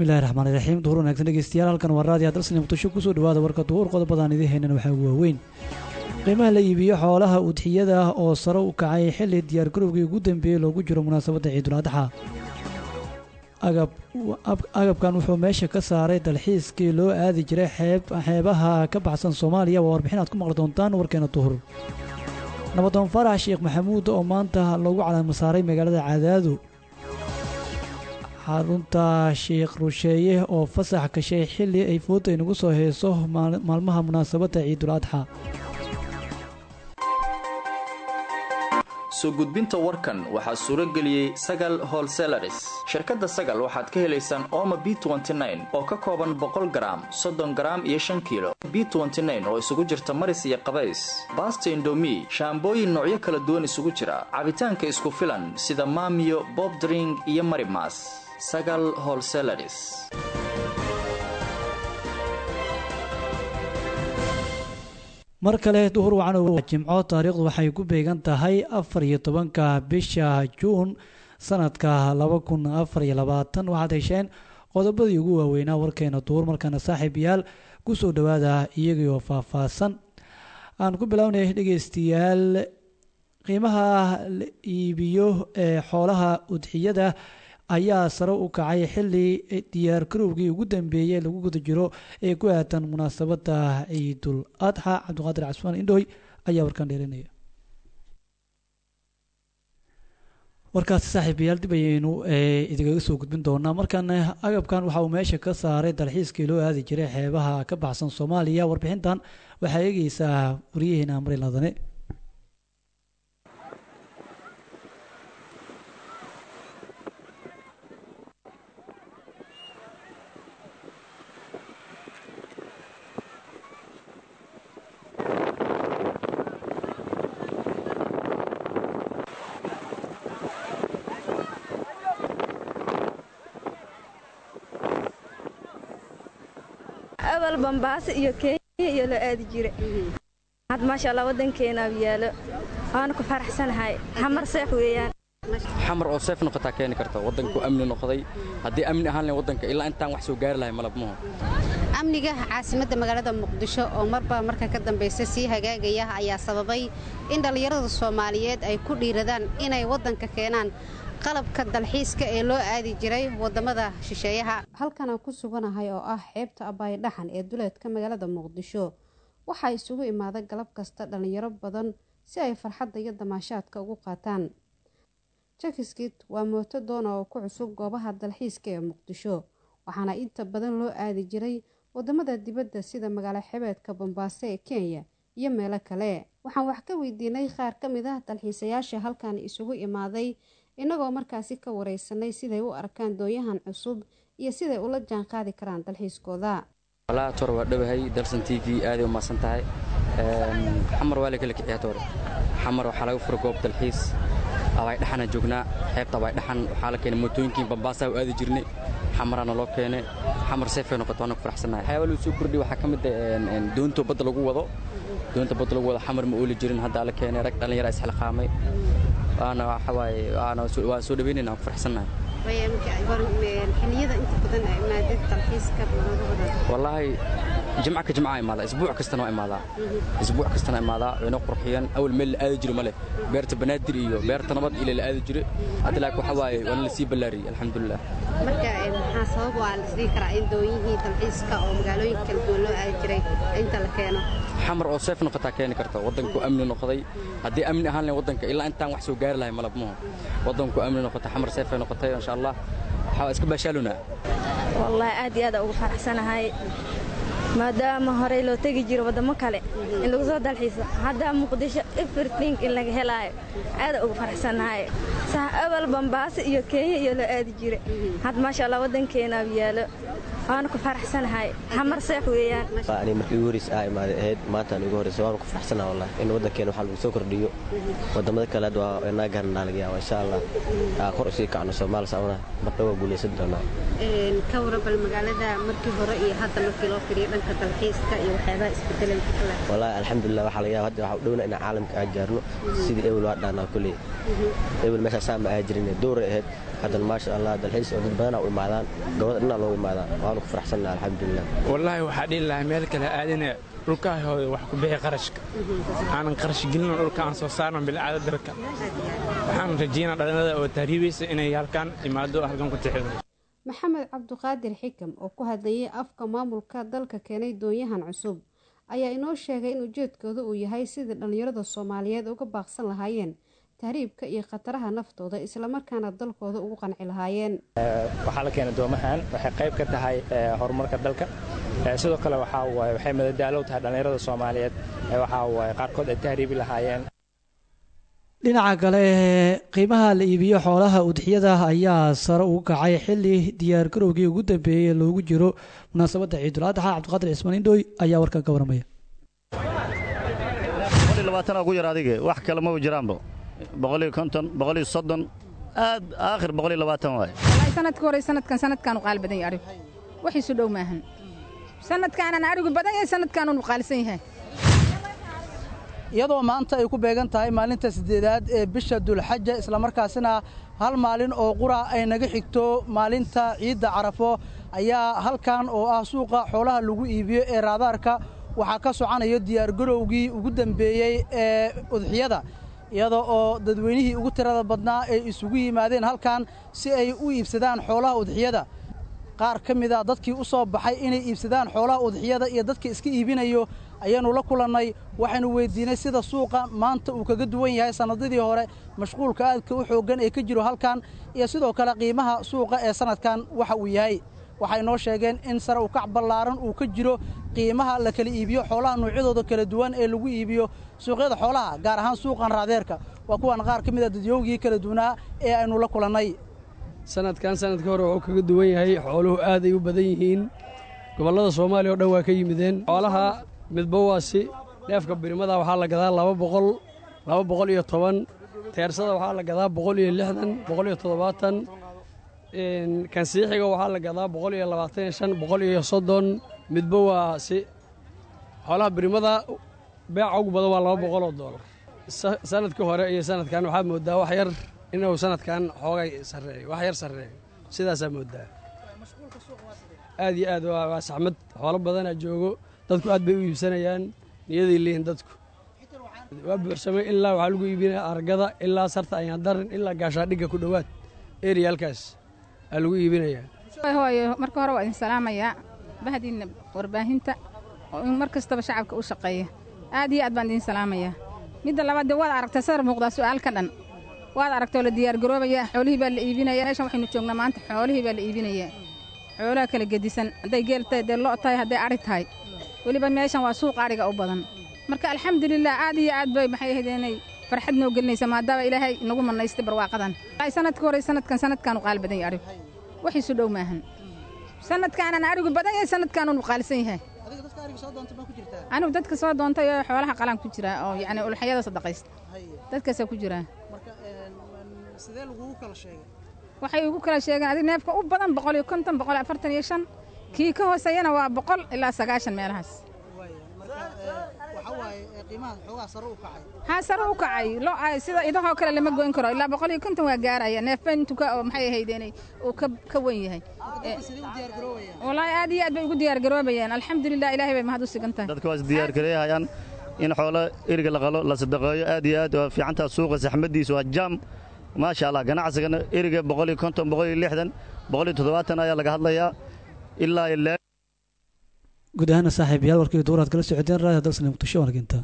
bismillahi raxmaani raxiim duhur wanaagsan dhegeystayaal halkan waa raadiyo dalsani muqdisho kusoo dhawaada warka duhur qodobadaan idiin haynana waxaa ugu waaweyn qiimaha la iibiyo xoolaha udxiyada ah oo sare u kacay xilli diyaargarowgii ugu dambeeyey loogu jiro munaasabadda ciidul adxa agabkan wuxuu meesha ka saaray dalxiiskii loo aadi jiray xeebaha ka baxsan Soomaaliya waa warbixin aad ku maqli doontaan warkeena duhur nabadoon farax sheekh maxamuud oo maanta loogu calaamad saaray magaalada Cadaado xarunta Sheekh Rusheeye oo fasax gashay xilli ay foodo inagu soo heeso maalmaha munaasabadda ciidul adxa soo gudbinta warkan waxaa suuro geliyay Sagal Wholesalers shirkadda Sagal waxaad ka helaysaan Omo B29 oo ka kooban 100 gram 30 gram iyo 5 kilo B29 oo isugu jirta maris iyo qabays baasto indomie shaambooyin noocyo kala duwan isugu jira cabitaanka isku filan sida Maamiyo Bob Drink iyo Marimas Sagal Wholesalers mar kale duhur wacan oo jimco taariikhdu waxay ku beegan tahay 14 bisha Juun sanadka 2024 waxaad hesheen qodobadii ugu waaweynaa warkeena duhur markana saaxiibayaal ku soo dhawaada iyagoo faahfaahsan aan ku bilownay dhageystayaal qiimaha iibiyo ee xoolaha udxiyada ayaa sare u kacay xilli diyaargarowgii ugu dambeeyay lagu guda jiro ee ku aadan munaasabadda ciidul adxa cabdiqaadir casmaan indhoy ayaa warkan dheerinaya warkaasi saaxiibayaal dib ayaynu idigaga soo gudbin doonaa markaana agabkan waxa uu meesha ka saaray dalxiiskii loo aadi jiray xeebaha ka baxsan Soomaaliya warbixintan waxaa eegaysaa wariyaheena Amri Ladane أول بمباس iyo Kenya iyo la aadi jiray had ma sha Allah wadankeena yaalo aan ku faraxsanahay xamar seef weeyaan xamar oo seef noqota keeni karto wadanku amni noqday hadii amni ahaan leh wadanka ilaa intaan wax soo gaari lahay malabmo amniga caasimadda magaalada Muqdisho oo marka ka dambeysay si hagaagaya ayaa sababay in dhalinyarada Soomaaliyeed ay ku dhiiradaan inay wadanka keenaan qalabka dalxiiska ee loo aadi jiray wadamada shisheeyaha halkan ku suganahay oo ah xeebta Abay Dhaxan ee duleedka magaalada Muqdisho waxa isugu imaada galab kasta dhalinyaro badan si ay farxadda iyo damaashaadka ugu qaataan Jakiskit waa mooto doon oo ku cusub goobaha dalxiiska ee Muqdisho waxaana inta badan loo aadi jiray wadamada dibadda sida magaalo xebeedka Bombaaso ee Kenya iyo meelo kale waxaan wax ka weydiinay qaar ka mid ah dalxiisayaasha halkan isugu imaaday inagoo markaasi ka wareysanay siday u arkaan dooyahan cusub iyo siday ula jaan qaadi karaan dalxiiskooda wala tor waa dhawahay dalsan TV aad u maasan tahay xamar waa la kala kiciyaa tor xamar waxa laga furo goob dalxiis Abay Dhaxan joognaa xeebta Abay Dhaxan waxa la keenay mootooyinkii Bombaaso u aadi jirnay xamarana loo keenay xamar seefay noqoto ku faraxsanahay xayawal soo kordhi waxa kamid ah doonto bad lagu wado xamar ma ooli jirin hadda la keenay rag dhalinyaro is xilqaamay أنا حواي أنا سود بيني أنا فرحسنا. حنية أنت بدنا ما دت تلخيص كبر. والله جمعة كجمعة ماذا أسبوع كستنا ماذا أسبوع كستنا ماذا ونقر حيان أول مل أجر مله بيرت بنادري بيرت نبض إلى الأجر أدلك وحواي وأنا لسيب اللاري الحمد لله. مركا حاسب وعلى ذكر عندويه تلخيص كأو مقالوي كالدولو أجري أنت لكانه. حمر أو سيف نقطة كأني كرتا وضنكو أمن نقضي هدي أمن أهلنا وضنك إلا أنت وحسو جار له ملبمه وضنكو أمن نقطة حمر سيف نقطة إن شاء الله حاول أسكب شالونا والله عادي هذا أبو فرح سنة هاي ما دام هري لو تيجي جرو بدل مكله إن لو زاد الحيسة هذا مقدش إفرتين إن لك هلاي هذا أبو فرح سنة هاي أول بمباس iyo Kenya iyo la aadi jiray had ma sha Allah wadankeena biyaalo waana ku faraxsanahay xamar seex weeyaan ani markii ugu horeysay ay imaadey ahayd maanta ugu horeysay waan ku faraxsanahay wallahi in wadankeena waxa lagu soo kordhiyo wadamada kale waa inaa gaarnaa laga yaabaa insha Allah kor u sii kacno Soomaaliya saawna marka waa guuleysan doonaa ka warabal magaalada markii hore iyo hadda markii loo fiiriyo dhanka dalxiiska iyo waxyaabaha isbedelan kala wallahi alxamdulillah waxa laga yaabaa hadda waxa u dhowna in caalamka aan gaarno sidii ewl waa dhaana kulli ewl meesha saama ay jirin door ahayd hadda ma sha Allah dalxiis oo dad badan u imaadaan gobol dhanna loo imaadaan waan ku faraxsanahay alxamdulillah wallahi waxa dhilahay meel kale aadina dhulka hooyo wax ku bixi qarashka aanan qarash gelin dhulka aan soo saarno bil aad dalka waxaan rajeynaa dhalinyarada oo taariibeysa inay halkan imaado halkan ku tixin maxamed cabduqaadir xikam oo ku hadlayay afka maamulka dalka keenay doonyahan cusub ayaa inoo sheegay in ujeedkooda uu yahay sidii dhalinyarada Soomaaliyeed uga baaqsan lahaayeen tahriibka iyo khataraha naftooda isla markaana dalkooda ugu qanci lahaayeen waxa la keenay doomahan waxay qayb ka tahay horumarka dalka sidoo kale waxay madadaalo tahay dhalinyarada Soomaaliyeed waxa qaarkood ay tahriibi lahaayeen dhinaca kale qiimaha la iibiyo xoolaha udxiyada ayaa sare u kacay xilli diyaar garowgii ugu dambeeyay loogu jiro munaasabadda Ciidul Adha Cabdiqaadir Ismaan Indhooy ayaa warka ka waramaya 20 ugu yar adiga wax kale ma jiraanba 150 130 aad aakhir 120 waay wallahi sanadkan qaal badan yahay wixii soo dhow maahan sanadkan aan arigu badan yahay sanadkan uu qaalisan yahay iyadoo maanta ay ku beegan tahay maalinta 8aad ee bisha Dulxajja isla markaasina hal maalin oo qura ay naga xigto maalinta Ciidda Carafo ayaa halkan oo ah suuqa xoolaha lagu iibiyo ee raadaarka waxa ka soconayo diyaar garowgii ugu dambeeyay ee udxiyada iyadoo oo dadweynihii ugu tirada badnaa ay isugu yimaadeen halkan si ay u iibsadaan xoolaha udxiyada qaar ka mid ah dadkii u soo baxay inay iibsadaan xoolaha udxiyada iyo dadkii iska iibinayo ayaanu la kulannay waxaanu weydiinay sida suuqa maanta uu kaga duwan yahay sanadadii hore mashquulka aadka u xooggan ee ka jiro halkan iyo sidoo kale qiimaha suuqa ee sanadkan waxa uu yahay waxay noo sheegeen in sare u kac ballaaran uu ka jiro qiimaha la kala iibiyo xoolaha noocyadooda kala duwan ee lagu iibiyo suuqyada xoolaha gaar ahaan suuqan raadeerka waa kuwan qaar ka mid ah dadyoogii kala duwanaa ee aynu la kulannay sanadkii hore wuxuu kaga duwan yahay xooluhu aad ay u badan yihiin gobollada Soomaaliya oo dhan waa ka yimideen xoolaha midba waasi neefka birimada waxaa la gadaa 210 teersada waxaa la gadaa 160 170 kan siixiga waxaa la gadaa 125 130 midba waasi xoolaha birimada beeca ugu badan waa $200 sanadkii hore iyo sanadkan waxaa moodaa wax yar inuu sanadkan xoogay sareeyo wax yar sareeyo sidaas moodaa aad iyo aad waa saxmad xoolo badan joogo dadku aad bay u iibsanayaan niyaday leeyihiin dadku waa buuxsamay ilaa waxa lagu iibinaya argada ilaa sarta ayaan darin ilaa gaashaadhiga ku dhawaad eriyalkaas aa lagu iibinayaa hooyo marka hore waa idin salaamayaa bahdiina warbaahinta oo in mar kastaba shacabka u shaqeeya aad iyo aad baan idin salaamayaa midda labaad waad aragtay sar muuqda su'aal ka dhan waad aragtay la diyaar garoobaya xoolihii baa la iibinaya meeshan waxaynu joognaa maanta xoolihii baa la iibinaya xoolaha kala gedisan haday geel tahay haday lo' tahay haday ari tahay weliba meeshan waa suuq ariga u badan marka alxamdulilah aad iyo aad bay maxay ahaydeenay farxad noo gelinaysa maadaama ilaahay nagu manaystay barwaaqadan sanadkii hore sanadkan qaal badan yahay wixii soo dhow maahan sanadkan aan arigu badan yahay sanadkan uu qaalisan yahay anigu dadka soo doontay xoolaha qalaan ku jira oo yani ulxiyada sadaqaysta dadkaas ku jira sidee lagu kala sheegay waxay ugu kala sheegeen adig neefka u badan 150 145 kii ka hooseeyana waa 100 ilaa 90 meelahaas waxa waaye qiimaha xogaa sare u kacay ha sare u kacay loo ay sida idaha kale lama goyn karo ilaa 150 waa gaaraya neefban intu ka maxay ahaydeenay oo ka weyn yahay wallahi aad iyo aad bay ugu diyaar garoobayaan alxamdulillah ilaahay bay mahad u sigantahay dadku waa diyaar gareeyaan in xoolo iriga la qalo la sadaqeeyo aad iyo aad waa fiicanta suuqa saxmadiisu waa jam ما شاء الله ganacsigana eriga 150 160 170 ayaa laga hadlayaa ilaa guud ahaan saaxiibayaal warkii dowlad kala socodeen raadiyo dalsan muqdisho warkinta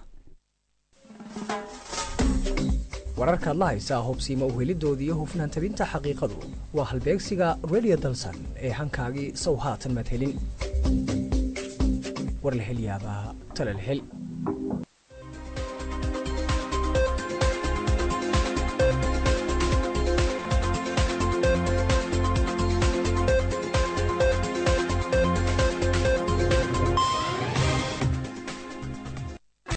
wararka la haysa hubsiima u helidoodii iyo hufnaan tabinta xaqiiqadu waa halbeegsiga radio dalsan ee hankaagii soo haatan mad helin war la heliyaaba tala la hel